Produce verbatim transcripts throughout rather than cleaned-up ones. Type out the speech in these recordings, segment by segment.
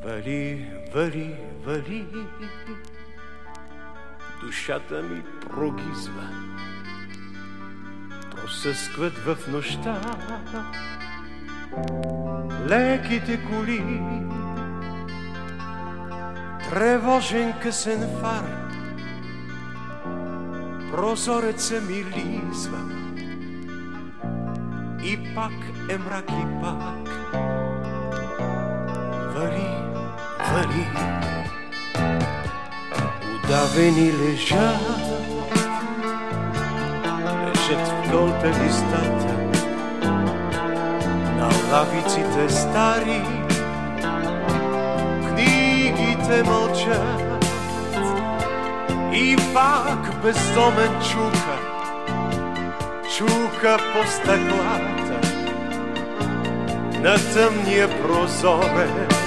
Вали, вали, вали, душата ми прогизва, просъскват в нощта леките коли, тревожен късен фар, прозореца ми лизва и пак е мрак и пак вали, вали. Удавени лежат, лежат в кълта листата на лавиците стари, книгите мълчат и пак бездомен чука, чука по стъклата на тъмния прозорец.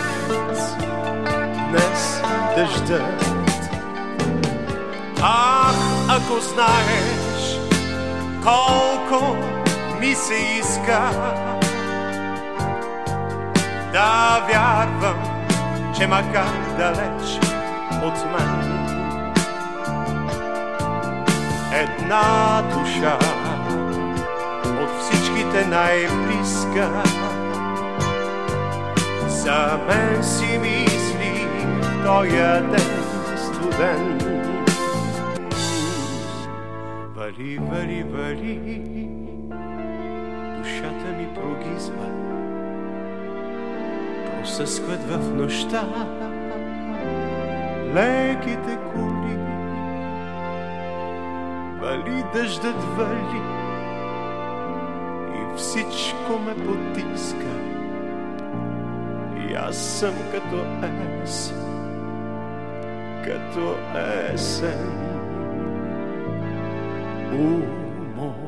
Днес дъждът. Ах, ако знаеш колко ми се иска да вярвам, че макар далеч от мен една душа от всичките най-близка за мен си мисли в тоя ден студен. Вали, вали, вали, душата ми прогизва, просъскват в нощта леките коли. Вали, дъждът вали и всичко ме потиска, и аз съм като ес, като есен у моря.